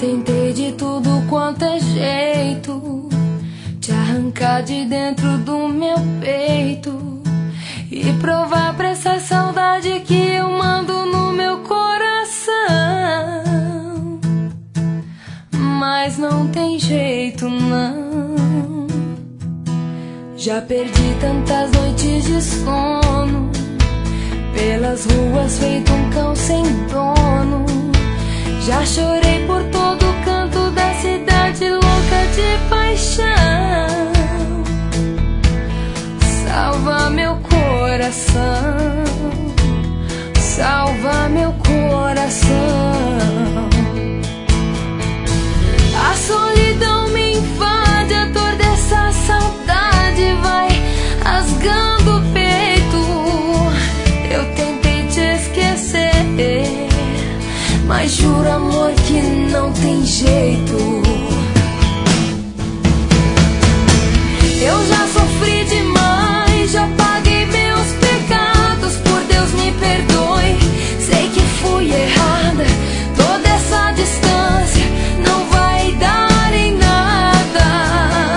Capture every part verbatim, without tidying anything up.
tentei de tudo quanto é jeito te arrancar de dentro do meu peito e provar pra essa saudade que eu mando no meu coração. Mas não tem jeito não. Já perdi tantas noites de sono pelas ruas feito um cão sem dono. Já chorei por todo canto da cidade louca de paixão. Salva meu coração, salva meu coração. A solidão me invade, a dor dessa saudade vai rasgando o peito. Eu tentei te esquecer, mas juro, amor, que não tem jeito. Eu já sofri demais, já paguei meus pecados, por Deus me perdoe. Sei que fui errada, toda essa distância não vai dar em nada.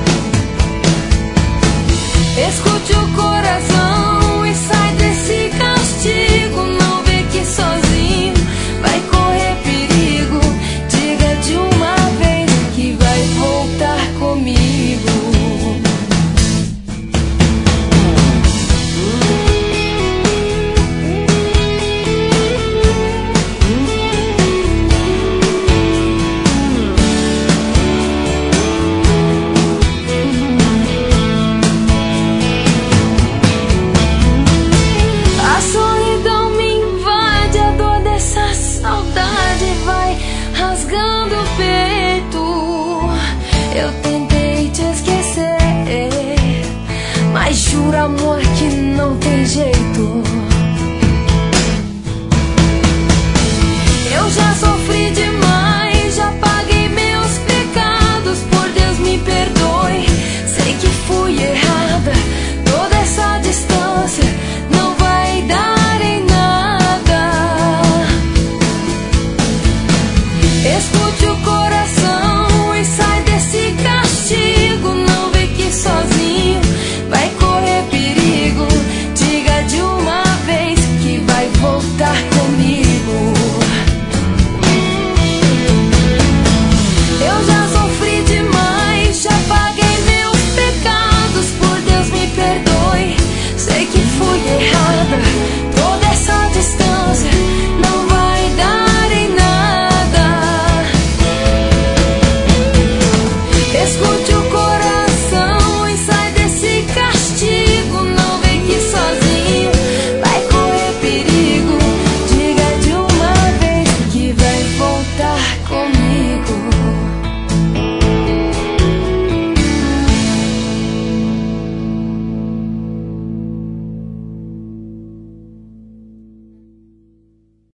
Escute o coração e sai desse castigo. Não vê que sozinho vai correr perigo. Diga de uma vez que vai voltar comigo. A solidão me invade, a dor dessa saudade vai rasgando o peito. Eu tentei te esquecer, mas juro, amor, que não tem jeito.